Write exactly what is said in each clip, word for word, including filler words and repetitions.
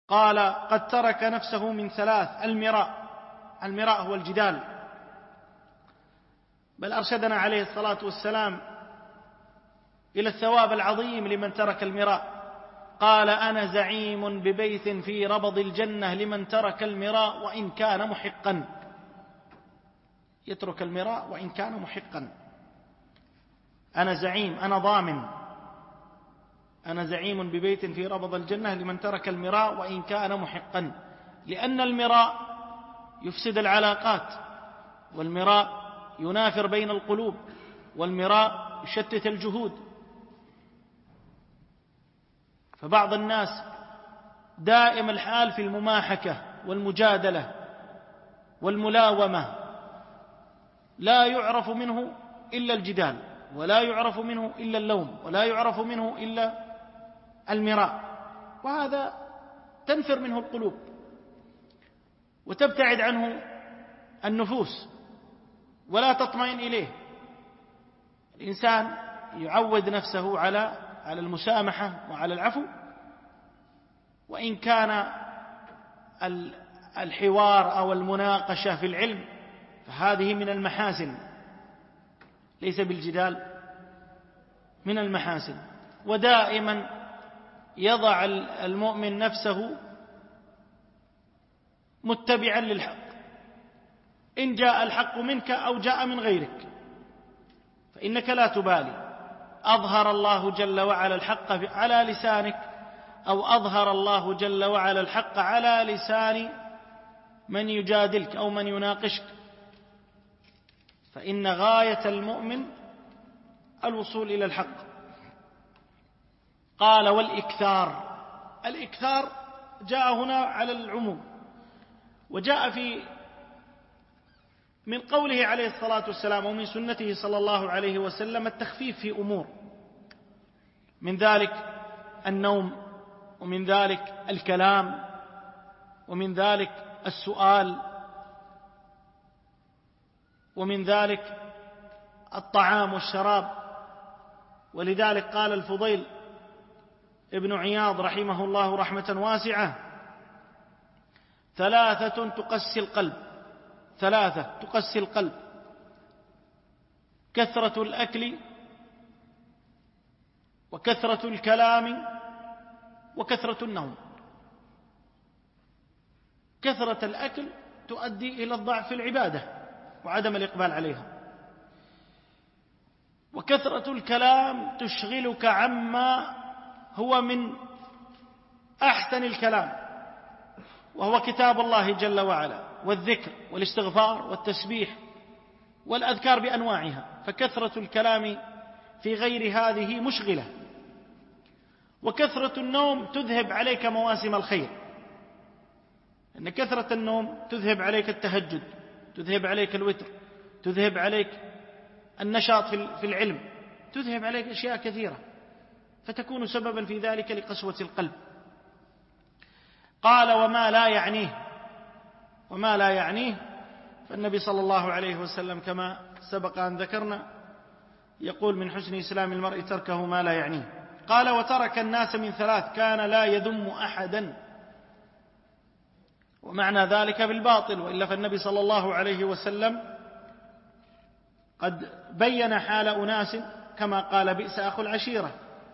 قال قد ترك نفسه من ثلاث: المراء، المراء هو الجدال، بل أرشدنا عليه الصلاة والسلام إلى الثواب العظيم لمن ترك المراء. قال: أنا زعيم ببيت في ربض الجنة لمن ترك المراء وإن كان محقا. يترك المراء وإن كان محقا. أنا زعيم، أنا ضامن، أنا زعيم ببيت في ربض الجنة لمن ترك المراء وإن كان محقا، لأن المراء يفسد العلاقات، والمراء ينافر بين القلوب، والمراء يشتت الجهود. فبعض الناس دائم الحال في المماحكة والمجادلة والملاومة، لا يعرف منه إلا الجدال، ولا يعرف منه إلا اللوم، ولا يعرف منه إلا المراء، وهذا تنفر منه القلوب وتبتعد عنه النفوس ولا تطمئن إليه. الإنسان يعود نفسه على على المسامحة وعلى العفو، وإن كان الحوار أو المناقشة في العلم فهذه من المحاسن، ليس بالجدال، من المحاسن. ودائما يضع المؤمن نفسه متبعا للحق، إن جاء الحق منك أو جاء من غيرك فإنك لا تبالي، أظهر الله جل وعلا الحق على لسانك أو أظهر الله جل وعلا الحق على لسان من يجادلك أو من يناقشك، فإن غاية المؤمن الوصول إلى الحق. قال: والإكثار. الإكثار جاء هنا على العموم، وجاء في من قوله عليه الصلاة والسلام ومن سنته صلى الله عليه وسلم التخفيف في أمور، من ذلك النوم، ومن ذلك الكلام، ومن ذلك السؤال، ومن ذلك الطعام والشراب. ولذلك قال الفضيل ابن عياض رحمه الله رحمة واسعة: ثلاثة تقسي القلب، ثلاثة تقسي القلب: كثرة الأكل، وكثرة الكلام، وكثرة النوم. كثرة الأكل تؤدي إلى الضعف في العبادة وعدم الإقبال عليها، وكثرة الكلام تشغلك عما هو من أحسن الكلام، وهو كتاب الله جل وعلا، والذكر والاستغفار والتسبيح والأذكار بأنواعها. فكثرة الكلام في غير هذه مشغلة. وكثرة النوم تذهب عليك مواسم الخير، أن كثرة النوم تذهب عليك التهجد، تذهب عليك الوتر، تذهب عليك النشاط في العلم، تذهب عليك أشياء كثيرة، فتكون سببا في ذلك لقسوة القلب. قال: وما لا يعنيه. وما لا يعنيه، فالنبي صلى الله عليه وسلم كما سبق أن ذكرنا يقول: من حسن إسلام المرء تركه ما لا يعنيه. قال: وترك الناس من ثلاث كان لا يذم أحدا. ومعنى ذلك بالباطل، وإلا فالنبي صلى الله عليه وسلم قد بين حال أناس كما قال: بئس أخو العشيرة،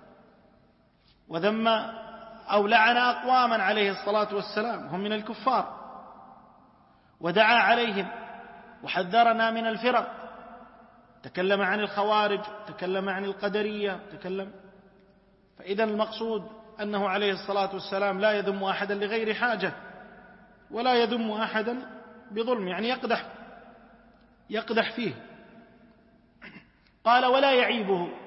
وذم أو لعن أقواما عليه الصلاة والسلام هم من الكفار، ودعا عليهم وحذرنا من الفرق، تكلم عن الخوارج، تكلم عن القدرية، تكلم. فإذا المقصود أنه عليه الصلاة والسلام لا يذم أحدا لغير حاجة، ولا يذم أحدا بظلم، يعني يقدح يقدح فيه. قال: ولا يعيبه.